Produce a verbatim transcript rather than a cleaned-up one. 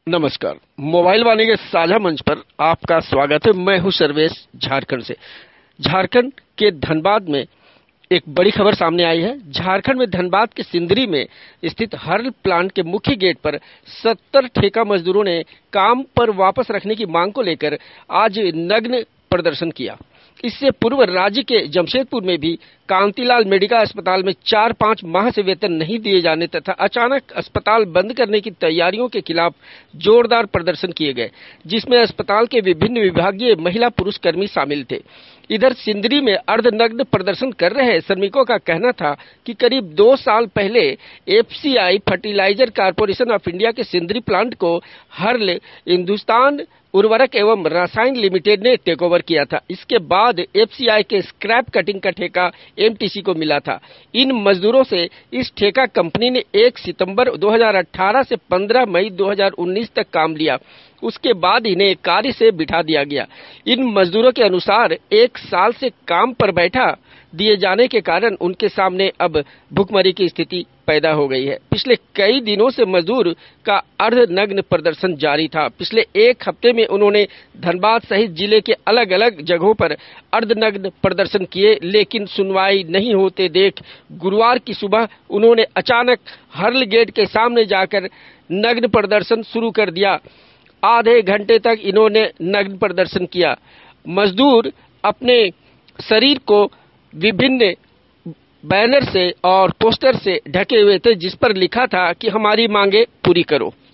नमस्कार। मोबाइल वाणी के साझा मंच पर आपका स्वागत है। मैं हूं सर्वेश, झारखंड से। झारखंड के धनबाद में एक बड़ी खबर सामने आई है। झारखंड में धनबाद के सिंदरी में स्थित हर्ल प्लांट के मुख्य गेट पर सत्तर ठेका मजदूरों ने काम पर वापस रखने की मांग को लेकर आज नग्न प्रदर्शन किया। इससे पूर्व राज्य के जमशेदपुर में भी कांतिलाल मेडिका अस्पताल में चार पांच माह से वेतन नहीं दिए जाने तथा अचानक अस्पताल बंद करने की तैयारियों के खिलाफ जोरदार प्रदर्शन किए गए, जिसमें अस्पताल के विभिन्न विभागीय महिला पुरुष कर्मी शामिल थे। इधर सिंदरी में अर्धनग्न प्रदर्शन कर रहे श्रमिकों का कहना था कि करीब दो साल पहले FCI fertilizer corporation of India के सिंदरी प्लांट को हर्ल हिंदुस्तान उर्वरक एवं रसायन लिमिटेड ने टेकओवर किया था। इसके बाद एफसीआई के स्क्रैप कटिंग का ठेका एमटीसी को मिला था। इन मजदूरों से इस ठेका कंपनी ने एक सितंबर दो हज़ार अठारह से पंद्रह मई दो हज़ार उन्नीस तक काम लिया। उसके बाद इन्हें कार्य से बिठा दिया गया। इन मजदूरों के अनुसार एक साल से काम पर बैठा दिए जाने के कारण उनके सामने अब भूखमरी की स्थिति पैदा हो गई है। पिछले कई दिनों से मजदूर का अर्धनग्न प्रदर्शन जारी था। पिछले एक हफ्ते में उन्होंने धनबाद सहित जिले के अलग अलग जगहों पर अर्धनग्न प्रदर्शन किए, लेकिन सुनवाई नहीं होते देख गुरुवार की सुबह उन्होंने अचानक हर्ल गेट के सामने जाकर नग्न प्रदर्शन शुरू कर दिया। आधे घंटे तक इन्होंने नग्न प्रदर्शन किया। मजदूर अपने शरीर को विभिन्न बैनर से और पोस्टर से ढके हुए थे, जिस पर लिखा था कि हमारी मांगे पूरी करो।